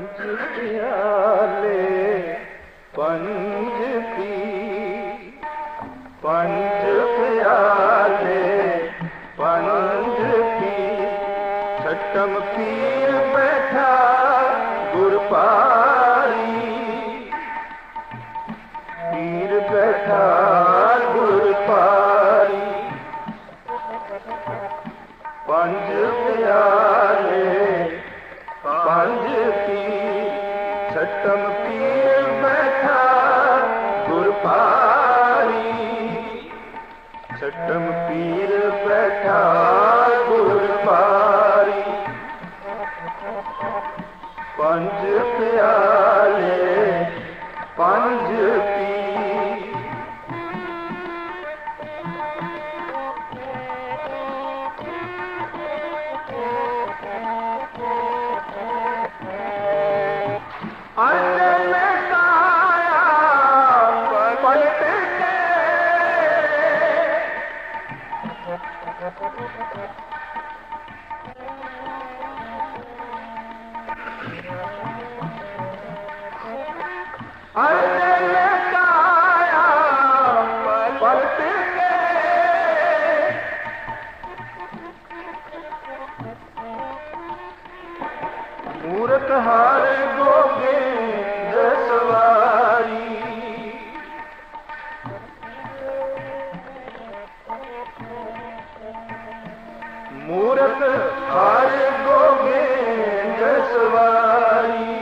पंज प्याले पंज पी, पंज प्याले पंज पी, छठम पीर बैठा गुरपारी, पीर बैठा गुरपारी। पंज प्याले पंज पी, छठम पीर बैठा गुरपारी, छठम पीर बैठा गुरपारी। पंज प्याले पंज पी, मूरत हार गोगे सवारी, मूरत हार गोगे सवारी,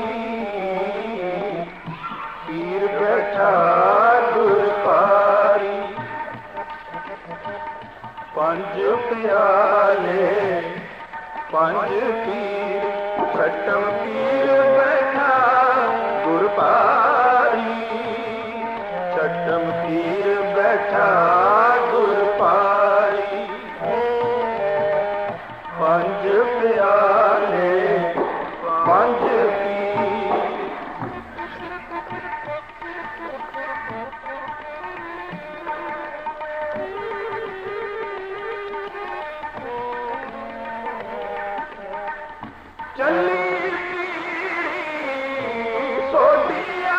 पीर बैठा गुरपारी। पंज प्याले पंज पीर, छठम पीर बैठा गुरपारी, छठम पीर बैठा गुरपारी। पंज प्याले पंज पीर, चली सोडिया,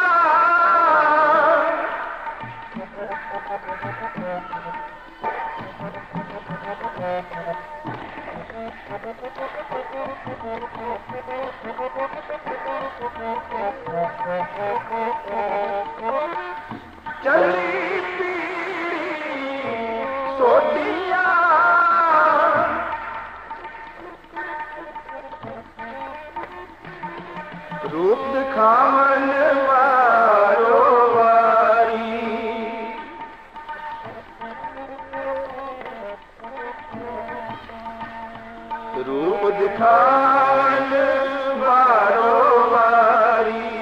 चली सोडिया, रूप दिखावन वारो वारी, रूप दिखावन वारो वारी।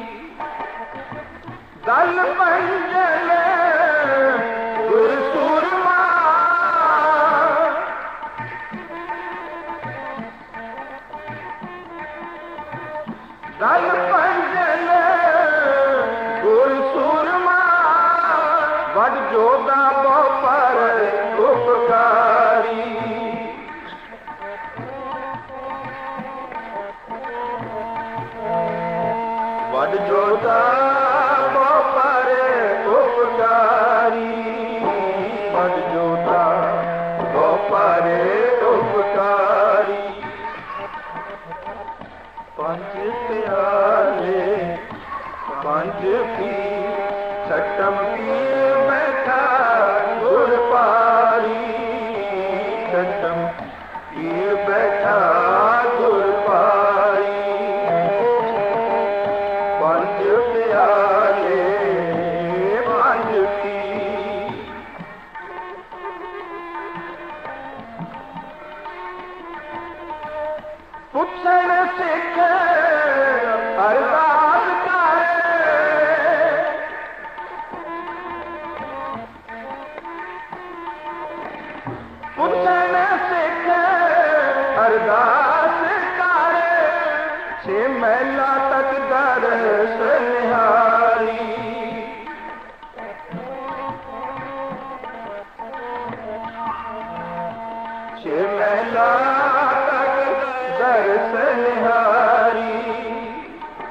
दल पंजल गुरसूरमा, दल पंजल गुरसूरमा, वड जोधा पर उपकारी। वड जोधा पर उपकारी, वड जोधा पर उपकारी। पंज प्याले पंज पीर, छठम पीर बैठा गुरपारी, छठम पीर बैठा गुरपारी। पंज प्याले पंज पीर, पुछण सिख अरदास करे, पुछण सिख अरदास करे, छे महिला तक दरस निहारी। छे महिला तक दरस निहारी,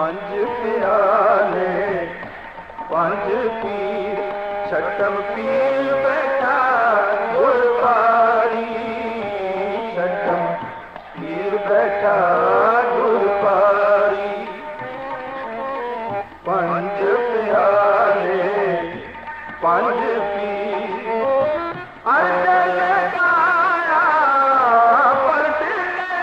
ਪੰਜ ਪਿਆਲੇ ਪੰਜ ਪੀਰ ਛਟਮ ਪੀਰ ਬੈਠਾ ਗੁਰਬਾਰੀ ਛਟਮ ਪੀਰ ਬੈਠਾ ਗੁਰਬਾਰੀ ਪੰਜ ਪਿਆਲੇ ਪੰਜ ਪੀਰ ਅਰਜਨ ਕਾਇਆ ਪਲਟਨੇ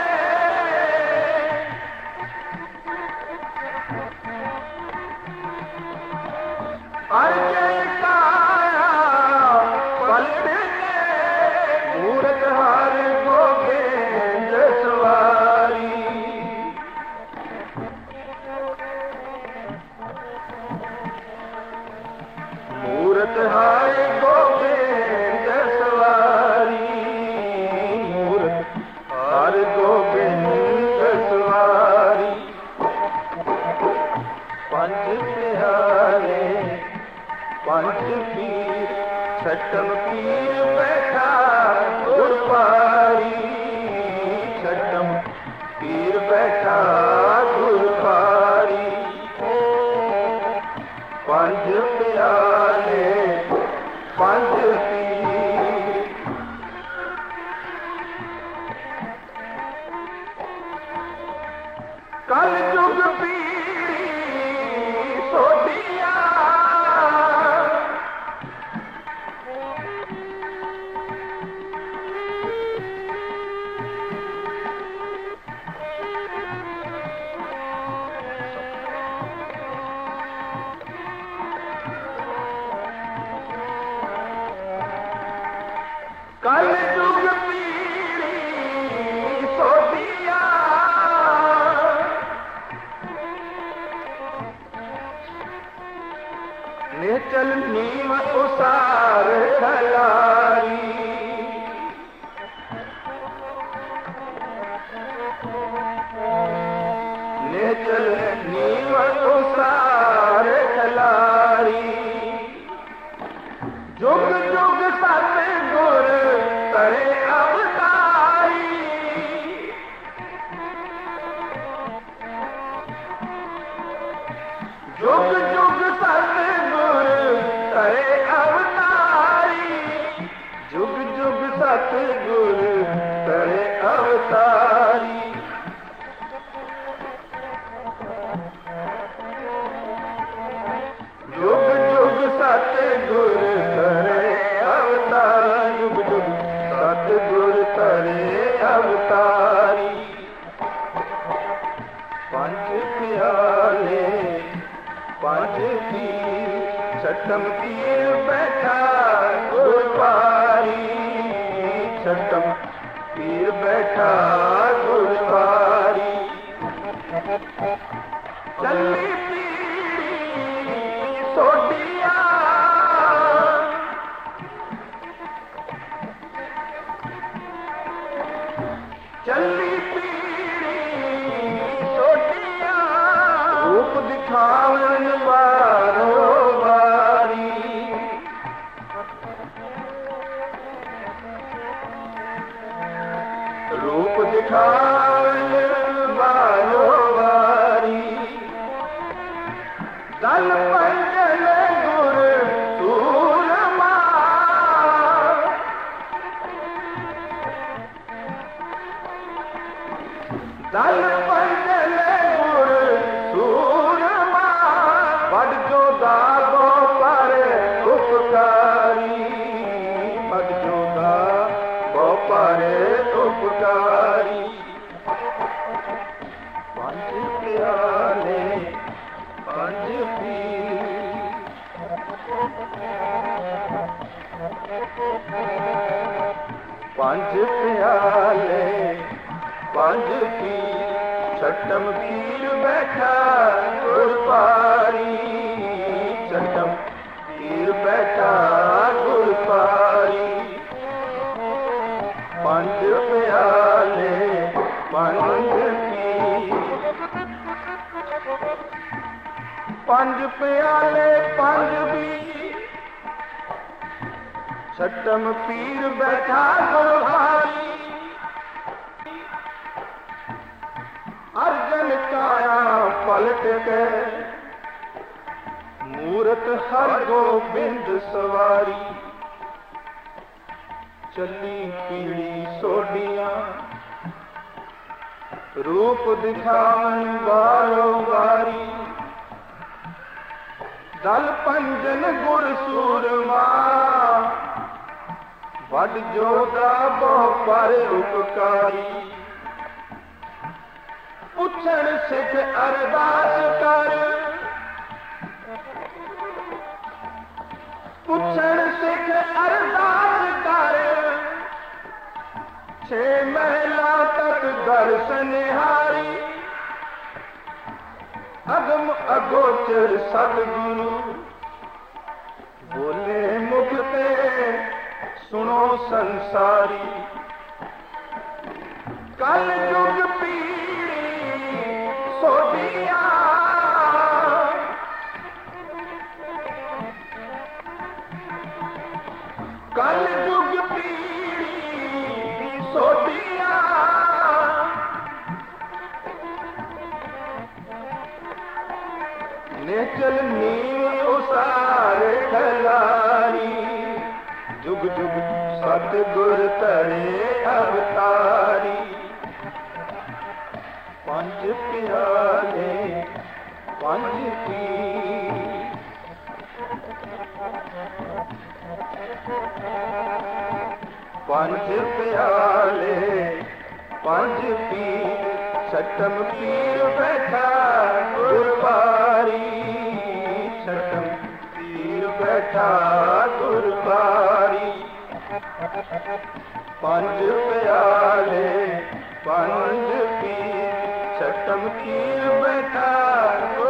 ਅਰਜਨ ਕਾਇਆ ਪਲਟਨੇ ਮੂਰਤ ਹਰ ਗੋਬਿੰਦ ਸਵਾਰੀ ਮੂਰਤ ਹਰ ਗੋਬਿੰਦ ਸਵਾਰੀ ਮੂਰਤ ਹਰ ਗੋਬਿੰਦ ਸਵਾਰੀ ਪੰਜ ਪਿਆਰੇ ਪੰਜ ਪੀਰ ਛਟਮ ਪੀਰ ਬੈਠਾ ਗੁਰਬਾਰੀ ਛਟਮ ਪੀਰ ਬੈਠਾ ਗੁਰਬਾਰੀ ਪੰਜ ਪਿਆਲੇ ਪੰਜ ਪੀਰ ਕਲ ਯੁਗ ਪੀੜੀ ਸੋਢੀਆਂ ਕਲ ਯੁਗ ਪੀੜੀ ਸੋਢੀਆਂ ਨਿਚਲ ਨੀਮ ਉਸਾਰ ਖਲਾਰੀ ਨਿਚਲ ਨੀਮ ਉਸਾਰ ਖਲਾਰੀ ਜੁਗ ਜੁਗ ਸਤ ਗੁਰ ਤਰੇ ਅਵਤਾਰੀ ਜੁਗ ਜੁਗ ਸਤ ਗੁਰ ਤਰੇ ਅਵਤਾਰੀ ਜੁਗ ਜੁਗ ਸਤ ਗੁਰ ਤਰੇ ਅਵਤਾਰੀ ਜੁਗ ਜੁਗ ਸਤ ਗੁਰ ਤਰੇ ਅਵਤਾਰੀ ਜੁਗ ਜੁਗ ਸਤ ਗੁਰ ਤਰੇ ਅਵਤਾਰੀ ਪੰਜ ਪਿਆਲੇ ਪੰਜ ਪੀਰ ਛਟਮ ਪੀਰ ਬੈਠਾ ਗੁਰਬਾਰੀ ਛਟਮ ਪੀਰ ਬੈਠਾ ਗੁਰਬਾਰੀ ਚੱਲੀ ਪੀੜੀ ਸੋਢੀਆਂ ਚੱਲੀ ਪੀੜੀ ਸੋਢੀਆਂ ਰੂਪ ਦਿਖਾਵਣ ਵਾਰੋ ਵਾਰੀ ਰੂਪ ਦਿਖਾਵਣ ਵਾਰੋ ਵਾਰੀ ਦਲ ਪੰਜਲ ਗੁਰ ਸੂਰਮਾ ਦਲ ਪੰਜਲ ਗੁਰ ਸੂਰਮਾ ਵੱਡ ਜੋਦਾ ਗੋ ਪਰ ਉਪਕਾਰੀ ਵੱਡ ਜੋਦਾ ਗੋ ਪਰ ਉਪਕਾਰੀ ਪੰਜ ਪਿਆਲੇ ਪੰਜ ਪੀਰ ਪੰਜ ਪਿਆਲੇ ਪੰਜ ਪੀਰ ਛਟਮ ਪੀਰ ਬੈਠਾ ਗੁਰਬਾਰੀ ਛਟਮ ਪੀਰ ਬੈਠਾ ਗੁਰਬਾਰੀ ਪੰਜ ਪਿਆਲੇ ਪੰਜ ਪੀਰ ਪੰਜ ਪਿਆਲੇ ਪੰਜ ਪੀਰ ਛਟਮ ਪੀਰ ਬੈਠਾ ਗੁਰਬਾਰੀ ਅਰਜਨ ਕਾਇਆ ਪਲਟ ਟਿਕੈ ਮੂਰਤ ਹਰ ਗੋਬਿੰਦ ਸਵਾਰੀ ਚੱਲੀ ਪੀੜੀ ਸੋਡੀਆਂ ਰੂਪ ਦਿਖਾਵਨ ਵਾਰੋ ਵਾਰੀ ਦਲ ਪੰਜਨ ਗੁਰ ਸੂਰਮਾ ਵੱਡ ਜੋਗਾ ਬਹੁ ਪਰ ਉਪਕਾਰੀ ਪੁੱਛਣ ਸਿੱਖ ਅਰਦਾਸ ਕਰ ਪੁੱਛਣ ਸਿੱਖ ਅਰਦਾਸ ਕਰ ਛੇ ਮਹਿਲਾ ਤੱਕ ਦਰਸ਼ਨ ਹਾਰੀ ਅਗਮ ਅਗੋਚਰ ਸਤਿਗੁਰੂ ਬੋਲੇ ਮੁਖ ਤੇ ਸੁਣੋ ਸੰਸਾਰੀ ਕਲ ਯੁਗ ਪੀੜੀ ਸੋਧੀਆਂ ਕਲ ਯੁਗ ਪੀੜੀ ਸੋਧੀਆਂ ਨਿਚਲ ਨੀਵ ਉਸਾਰੇ ਖਲਾਰੀ ਜੁਗ ਜੁਗ ਸਤਿਗੁਰ ਧਰੇ ਅਵਤਾਰੀ ਪੰਜ ਪਿਆਲੇ ਪੰਜ ਪੀਰ ਪੰਜ ਪਿਆਲੇ ਪੰਜ ਪੀਰ ਛਟਮ ਪੀਰ ਬੈਠਾ ਗੁਰਬਾਰੀ ਛਟਮ ਪੀਰ ਬੈਠਾ ਗੁਰਬਾਰੀ ਪੰਜ ਪਿਆਲੇ ਪੰਜ ਪੀਰ ਛਟਮ ਪੀਰ ਬੈਠਾ